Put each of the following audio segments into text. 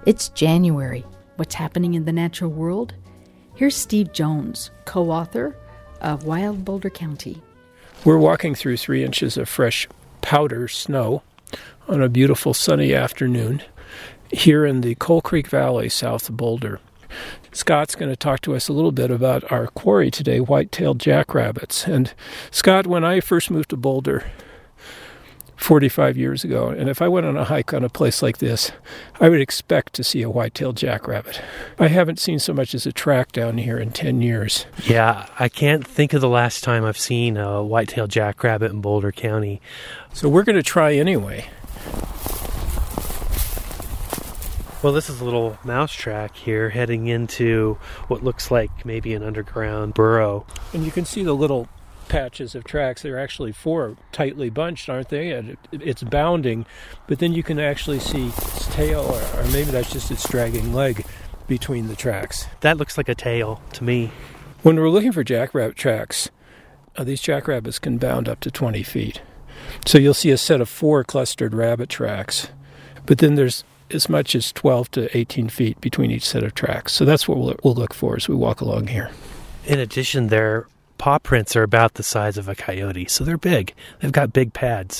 It's January. What's happening in the natural world? Here's Steve Jones, co-author of Wild Boulder County. We're walking through 3 inches of fresh powder snow on a beautiful sunny afternoon here in the Coal Creek Valley south of Boulder. Scott's going to talk to us a little bit about our quarry today, white-tailed jackrabbits. And Scott, when I first moved to Boulder 45 years ago, and if I went on a hike on a place like this, I would expect to see a white-tailed jackrabbit. I haven't seen so much as a track down here in 10 years. Yeah, I can't think of the last time I've seen a white-tailed jackrabbit in Boulder County. So we're going to try anyway. Well, this is a little mouse track here heading into what looks like maybe an underground burrow. And you can see the little patches of tracks. They're actually 4 tightly bunched, aren't they? And it's bounding, but then you can actually see its tail, or maybe that's just its dragging leg between the tracks. That looks like a tail to me. When we're looking for jackrabbit tracks, these jackrabbits can bound up to 20 feet. So you'll see a set of 4 clustered rabbit tracks, but then there's as much as 12 to 18 feet between each set of tracks. So that's what we'll look for as we walk along here. In addition, their paw prints are about the size of a coyote, so they're big. They've got big pads.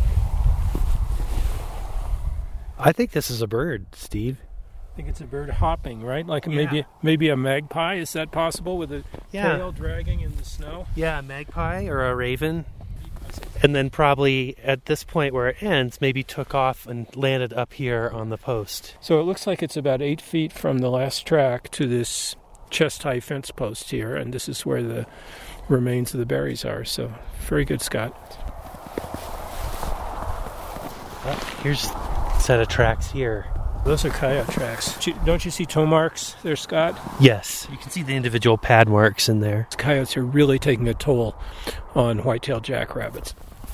I think this is a bird, Steve. I think it's a bird hopping, right? Like maybe a magpie. Is that possible with a tail dragging in the snow? Yeah, a magpie or a raven. And then probably at this point where it ends, maybe took off and landed up here on the post. So it looks like it's about 8 feet from the last track to this chest-high fence post here, and this is where the remains of the berries are. So very good, Scott. Well, here's a set of tracks here. Those are coyote tracks. Don't you see toe marks there, Scott? Yes, you can see the individual pad marks in there. Coyotes are really taking a toll on white-tailed jackrabbits.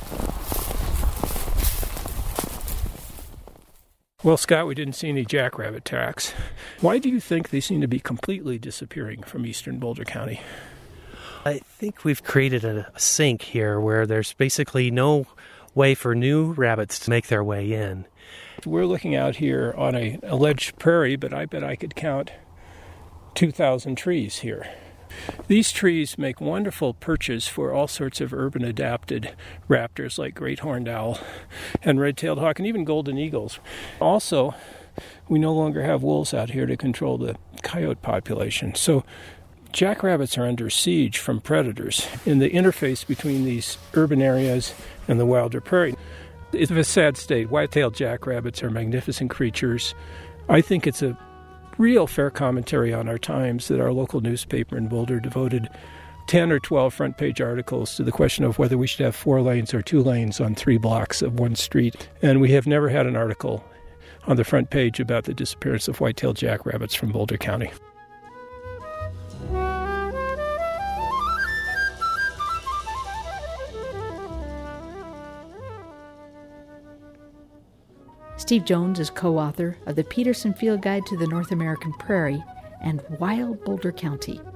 Well, Scott, we didn't see any jackrabbit tracks. Why do you think they seem to be completely disappearing from eastern Boulder County? I think we've created a sink here where there's basically no way for new rabbits to make their way in. We're looking out here on a ledge prairie, but I bet I could count 2,000 trees here. These trees make wonderful perches for all sorts of urban-adapted raptors like great horned owl and red-tailed hawk and even golden eagles. Also, we no longer have wolves out here to control the coyote population. So jackrabbits are under siege from predators in the interface between these urban areas and the wilder prairie. It's a sad state. White-tailed jackrabbits are magnificent creatures. I think it's a real fair commentary on our times that our local newspaper in Boulder devoted 10 or 12 front-page articles to the question of whether we should have 4 lanes or 2 lanes on 3 blocks of one street. And we have never had an article on the front page about the disappearance of white-tailed jackrabbits from Boulder County. Steve Jones is co-author of the Peterson Field Guide to the North American Prairie and Wild Boulder County.